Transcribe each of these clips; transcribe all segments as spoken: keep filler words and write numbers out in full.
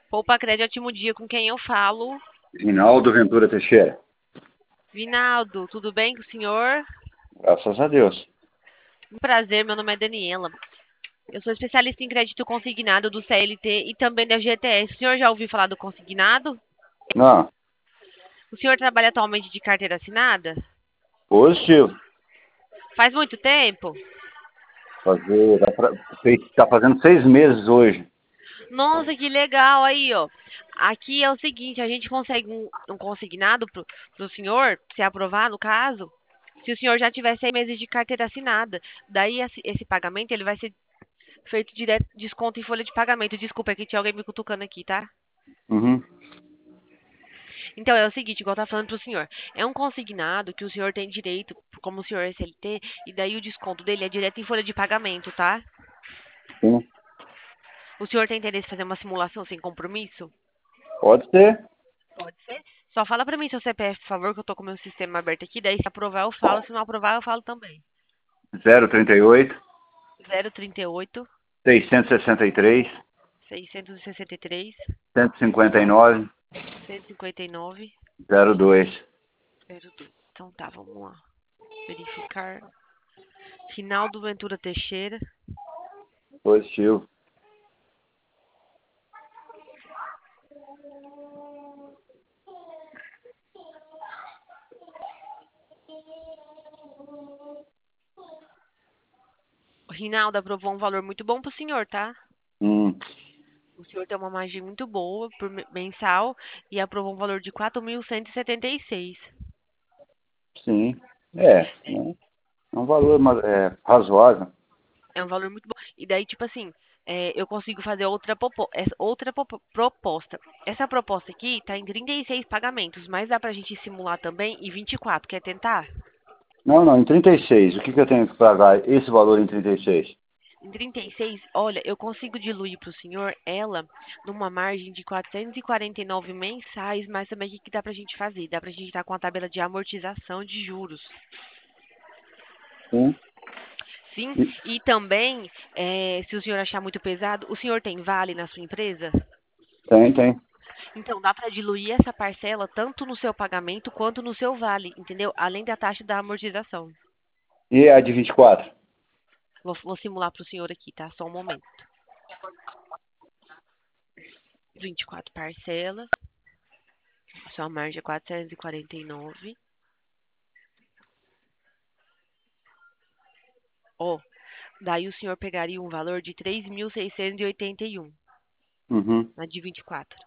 Poupa Crédito, ótimo dia, com quem eu falo? Rinaldo Ventura Teixeira. Vinaldo, tudo bem com o senhor? Graças a Deus. Um prazer, meu nome é Daniela. Eu sou especialista em crédito consignado do C L T e também da G T S. O senhor já ouviu falar do consignado? Não, O senhor trabalha atualmente de carteira assinada? positivo. Faz muito tempo? Fazer, dá pra- fez- tá fazendo seis meses hoje. Nossa, que legal aí, ó. Aqui é o seguinte, a gente consegue um, um consignado pro, pro senhor, se aprovar no caso, se o senhor já tiver seis meses de carteira assinada. Daí esse, esse pagamento ele vai ser feito direto, desconto em folha de pagamento. Desculpa, é que tinha alguém me cutucando aqui, tá? Uhum. Então é o seguinte, igual eu tava falando pro senhor. É um consignado que o senhor tem direito, como o senhor é C L T, e daí o desconto dele é direto em folha de pagamento, tá? Sim. O senhor tem interesse em fazer uma simulação sem compromisso? Pode ser. Pode ser. Só fala pra mim seu C P F, por favor, que eu tô com o meu sistema aberto aqui. Daí se aprovar eu falo, se não aprovar eu falo também. zero trinta e oito, zero trinta e oito, seiscentos e sessenta e três, seiscentos e sessenta e três, cento e cinquenta e nove, cento e cinquenta e nove, zero dois. zero dois. Então tá, vamos lá. Verificar. Rinaldo Ventura Teixeira. Positivo. O Rinaldo aprovou um valor muito bom pro senhor, tá? Hum, O senhor tem uma margem muito boa por me- mensal e aprovou um valor de quatro mil cento e setenta e seis. sim. É, né? É um valor mas, é, razoável. É um valor muito bom. E daí, tipo assim, é, eu consigo fazer outra, popo- essa- outra popo- proposta. Essa proposta aqui tá em trinta e seis pagamentos, mas dá pra gente simular também em vinte e quatro. Quer tentar? Não, não, em trinta e seis. O que, que eu tenho que pagar esse valor em trinta e seis? Em trinta e seis, olha, eu consigo diluir para o senhor ela numa margem de quatrocentos e quarenta e nove mensais, mas também o que, que dá pra gente fazer? Dá pra gente estar com a tabela de amortização de juros. Sim. Sim, E- e também, eh, se o senhor achar muito pesado, o senhor tem vale na sua empresa? Tem, tem. Então, dá para diluir essa parcela tanto no seu pagamento quanto no seu vale, entendeu? Além da taxa da amortização. E a de vinte e quatro? Vou, vou simular para o senhor aqui, tá? Só um momento. vinte e quatro parcelas, sua margem é quatrocentos e quarenta e nove. Ó, daí o senhor pegaria um valor de três mil seiscentos e oitenta e um Uhum. na de vinte e quatro.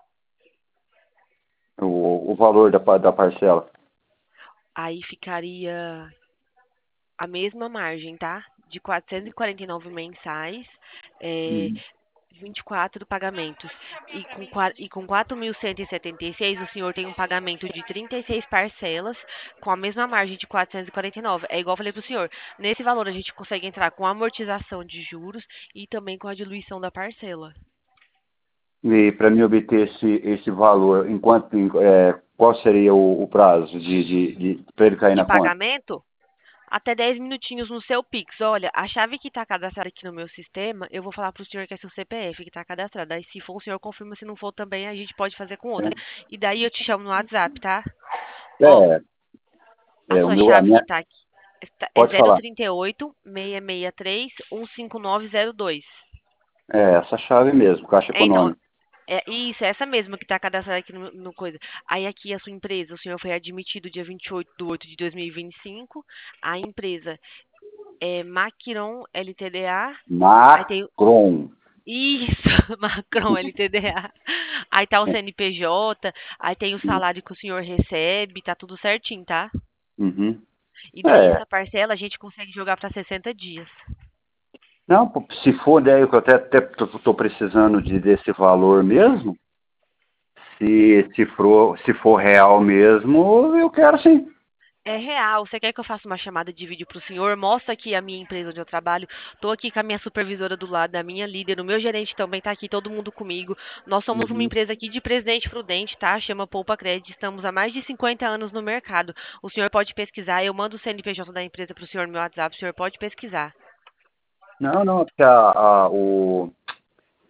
O, o valor da, pa- da parcela. Aí ficaria a mesma margem, tá? De quatrocentos e quarenta e nove mensais, é, Uhum. vinte e quatro pagamentos. E com, qua- e com quatro mil cento e setenta e seis, o senhor tem um pagamento de trinta e seis parcelas com a mesma margem de quatrocentos e quarenta e nove. É igual eu falei para o senhor. Nesse valor a gente consegue entrar com amortização de juros e também com a diluição da parcela. E para mim obter esse, esse valor, enquanto, é, qual seria o, o prazo de, de, de, para ele cair De na conta? pagamento, até dez minutinhos no seu Pix. Olha, a chave que está cadastrada aqui no meu sistema, eu vou falar para o senhor que é seu C P F que está cadastrado. Aí, se for, o senhor confirma. Se não for também, a gente pode fazer com outra. E daí eu te chamo no WhatsApp, tá? Ó, É, a é o sua meu, a chave que minha, está aqui está- é pode zero falar. trinta e oito, seiscentos e sessenta e três, cento e cinquenta e nove zero dois. É essa chave mesmo, Caixa É, então, Econômica. é isso, é essa mesma que está cadastrada aqui no, no coisa. Aí aqui a sua empresa, o senhor foi admitido dia vinte e oito de oito de dois mil e vinte e cinco. A empresa é Maquiron L T D A. Aí tem Macron. isso, Macron L T D A. Aí tá o C N P J, aí tem o salário que o senhor recebe, tá tudo certinho, tá? Uhum. E daí É, essa parcela a gente consegue jogar para sessenta dias. não, pô, se for, né, eu até, até tô, tô precisando de, desse valor mesmo, se, se, for, se for real mesmo, eu quero sim. É real. Você quer que eu faça uma chamada de vídeo pro senhor? Mostra aqui a minha empresa onde eu trabalho. Tô aqui com a minha supervisora do lado, a minha líder, o meu gerente também tá aqui, todo mundo comigo. Nós somos uma Uhum. empresa aqui de Presidente Prudente, tá? Chama Poupa Crédito. Estamos há mais de cinquenta anos no mercado. O senhor pode pesquisar. Eu mando o C N P J da empresa pro senhor no meu WhatsApp. O senhor pode pesquisar. Não, não, porque a, a, o,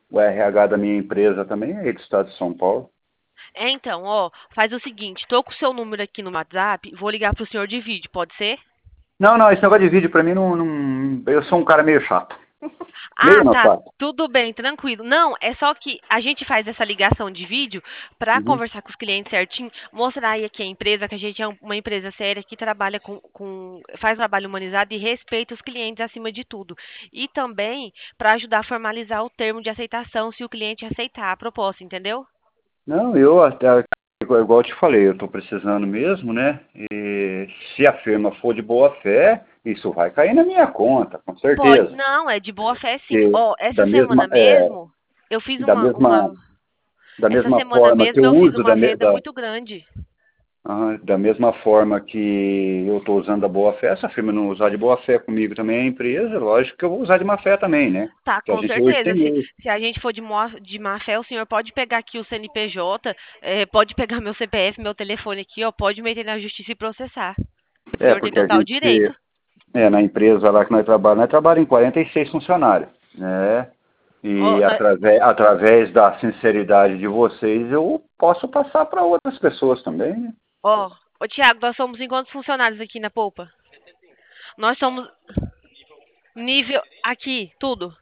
o R H da minha empresa também é aí do estado de São Paulo. É, então, ó, faz o seguinte, tô com o seu número aqui no WhatsApp, vou ligar pro senhor de vídeo, pode ser? Não, não, esse negócio de vídeo pra mim não, não. Eu sou um cara meio chato. Ah, Meio não, tá, chato. tudo bem, tranquilo. Não, é só que a gente faz essa ligação de vídeo para Uhum. conversar com os clientes certinho, mostrar aí aqui a empresa, que a gente é um- uma empresa séria que trabalha com, com faz trabalho humanizado e respeita os clientes acima de tudo. E também para ajudar a formalizar o termo de aceitação, se o cliente aceitar a proposta, entendeu? Não, eu até, igual igual eu te falei, eu estou precisando mesmo, né? E se a firma for de boa fé, isso vai cair na minha conta, com Pode, certeza. não, é de boa fé sim. Porque Ó, da essa semana mesma, é, mesmo, eu fiz da uma, mesma, uma, da essa mesma semana forma que mesmo eu eu fiz uso, uma da, me- venda da, muito grande. ah, da mesma forma que eu estou usando a boa fé, se a firma não usar de boa fé comigo também, a empresa, lógico que eu vou usar de má fé também, né? Tá, Que a com gente hoje certeza. tem Se, isso. se a gente for de, mo- de má fé, o senhor pode pegar aqui o C N P J, eh, pode pegar meu C P F, meu telefone aqui, ó, pode meter na justiça e processar. O É, senhor tem porque a total gente, direito. é, na empresa lá que nós trabalhamos, nós trabalhamos em quarenta e seis funcionários, né? Ó, E nó- através, através da sinceridade de vocês, eu posso passar para outras pessoas também, né? ó, ô, Tiago, nós somos em quantos funcionários aqui na Polpa? Nós somos nível aqui, tudo.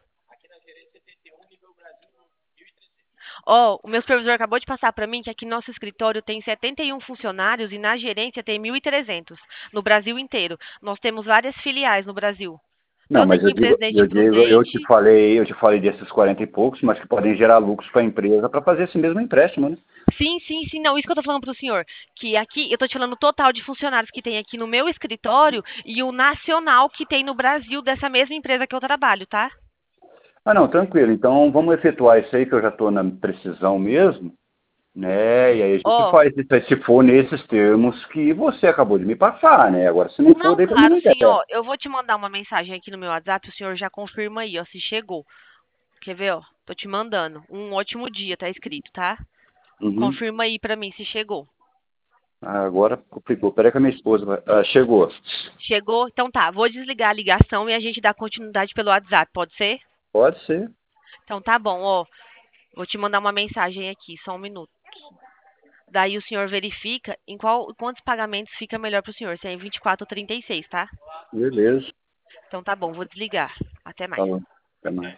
Ó, o meu supervisor acabou de passar para mim que aqui no nosso escritório tem setenta e um funcionários e na gerência tem mil e trezentos no Brasil inteiro. Nós temos várias filiais no Brasil. Não, Tanto mas aqui eu em digo, Presidente eu digo, eu te Prudente. falei, eu te falei desses quarenta e poucos, mas que podem gerar lucros para a empresa para fazer esse mesmo empréstimo, né? Sim, sim, sim, não, isso que eu tô falando pro senhor, que aqui, eu tô te falando o total de funcionários que tem aqui no meu escritório e o nacional que tem no Brasil dessa mesma empresa que eu trabalho, tá? Ah, não, tranquilo. Então vamos efetuar isso aí que eu já estou na precisão mesmo, né? E aí a gente Ó, faz isso aí, se for nesses termos que você acabou de me passar, né? Agora, se não for, não, daí para mim claro, não sim, interessa. ó, eu vou te mandar uma mensagem aqui no meu WhatsApp, o senhor já confirma aí, ó, se chegou. Quer ver, ó? Tô te mandando. Um ótimo dia, tá escrito, tá? Uhum. Confirma aí pra mim se chegou. Ah, agora complicou. Peraí que a minha esposa vai... ah, chegou. Chegou? Então tá, vou desligar a ligação e a gente dá continuidade pelo WhatsApp, pode ser? Pode ser. Então tá bom, ó. Vou te mandar uma mensagem aqui, só um minuto. Daí o senhor verifica em qual, quantos pagamentos fica melhor pro senhor, se é em vinte e quatro ou trinta e seis, tá? Beleza. Então tá bom, vou desligar. Até mais. Falou. Até mais.